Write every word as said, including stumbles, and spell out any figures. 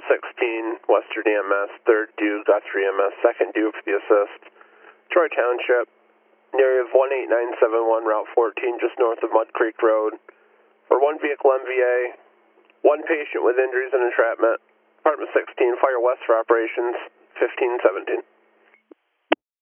sixteen, Western E M S, third due, Guthrie E M S, second due for the assist. Troy Township, an area of one eight nine seven one, Route fourteen, just north of Mud Creek Road. For one vehicle M V A, one patient with injuries and entrapment. Department sixteen, fire west for operations, fifteen seventeen.